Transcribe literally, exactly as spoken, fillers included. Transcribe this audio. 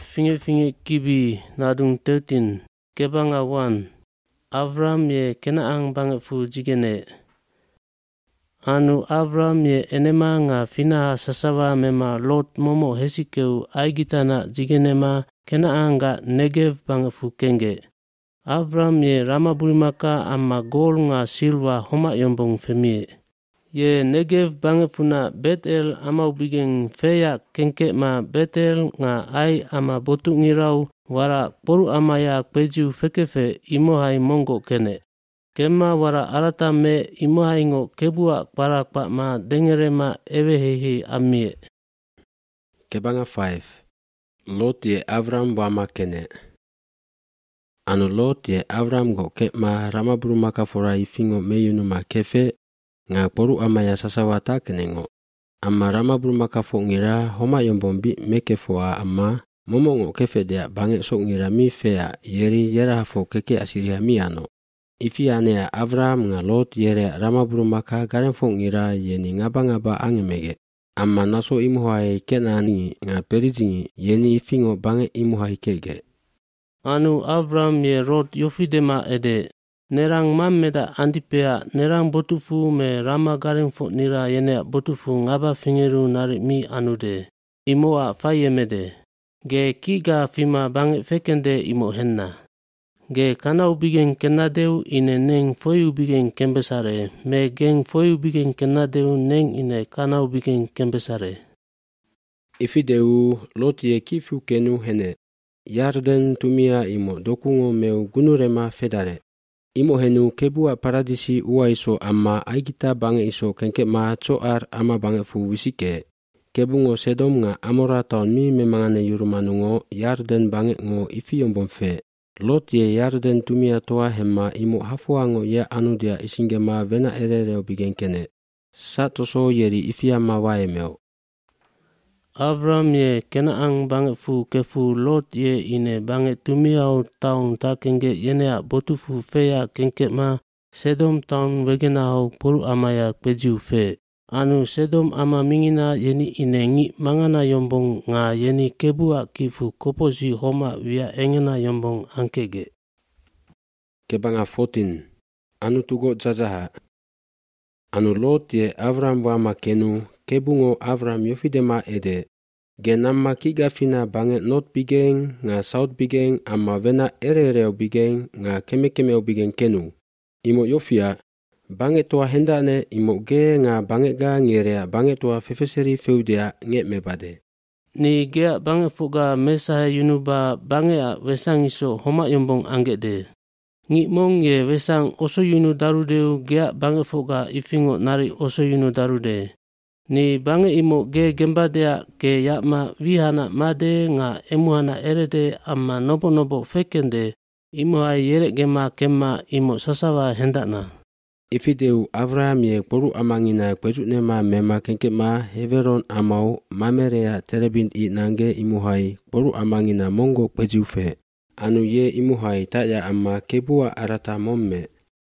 finge-finge kibi nadung thirteen kebanga one. Avram ye kenaang bange fu jigene. Anu Avram ye enema nga fina sasawa mema Lot momo hesikeu aigitana jigenema kenaang ga Negev bange fu kenge. Avram ye ramaburimaka amma gol nga silwa homa yombong femie. Ye Negev bange funa Betel amau bigeng feya kengke ma Betel nga ai ama botu ngirau wara poru amaya kpeju fekefe imohai monggo kene. Kema wara arata me imohai ngo kebua para kwa ma dengere ma ewehehe amie. Kebanga five. Lot ye Avram wama kene. Anu Lot ye Avram go ke ma ramaburumaka fora ifingo meyunu ma kefe nga poru amaya sasawata kenengo. Amma ramaburumaka fo ngira homa yombombi meke foa amma momo ngo kefe dea bange so ngira mi fea yeri yera fo keke asiria mi ano. Ifi anea Avram nga Lot yere ramaburumaka garen fo ngira yeni ngaba-ngaba angemege. Amma naso imuhai kenani nga perijingi yeni ifingo bange imuhai kege. Anu Avram ye Lot yofidema ede. Nerang mammeda antipea nerang botufu me rama garen fo nira yene botufu ngaba fingeru nari mi anude. Imoa fayemede. Ge kiga fima bange fekende imo henna. Ge kana ubigen kenadeu ine neng foi ubigen kembesare. Me geng foi ubigen kenadeu neng ine kana ubigen kembesare. Ifideu Lot ye kifu kenu hene. Yarden tumia imo dokungo meu gunurema fedare. Imo henu kebua paradisi uaiso amma aigita bange iso kenke ma coar ama bange fu wisike. Kebungo Sedom nga amora taon mi memangane yurumanungo Yarden bange ngo ifi yombon fe. Lot ye Yarden tumia toa hema imo hafuango ya anudia isingema vena erereo bigenkene. Satoso yeri ifi ama waemeo. Avram ye kenaang bange fu kefu Lot ye ine bange tumiau taun ta kenge yenea botufu feya kengke ma Sedom taun wegenahau poru amaya kpejiu fe. Anu Sedom ama mingina yeni ine ngi mangana yombong nga yeni kebua kifu koposi homa via engena yombong angkege. Kebanga fourteen. Anu tugo jajaha. Anu Lot ye Avram wama kenu kebungo Avram yofidema ede. Genamma kiga fina bange not bigeng nga south bigeng amma vena erereo bigeng nga kemekemeo bigeng kenu. Imo yofia bange toa hendane imo ge nga bange ga ngerea bange toa fefeseri feudea nge mebade. Ni gea bange fuga mesahe yunuba bange a wesang iso homa yombong angede. Ngi mong ye wesang oso yunu darudeu gea bange fuga ifingo nari oso yunu darude. Ni bange imo ge gembadea ke yakma vihana made nga emuhana erede amma nobo nobo fekende imo hai yere gema kema imo sasawa hendakna. Ifideu Avram ye poru amangina kwejutne ma mema kenke ma heveron amau mamerea terebin i nange imuhai poru amangina mongo kwejufe. Anu ye imuhai taya amma kebua arata momme.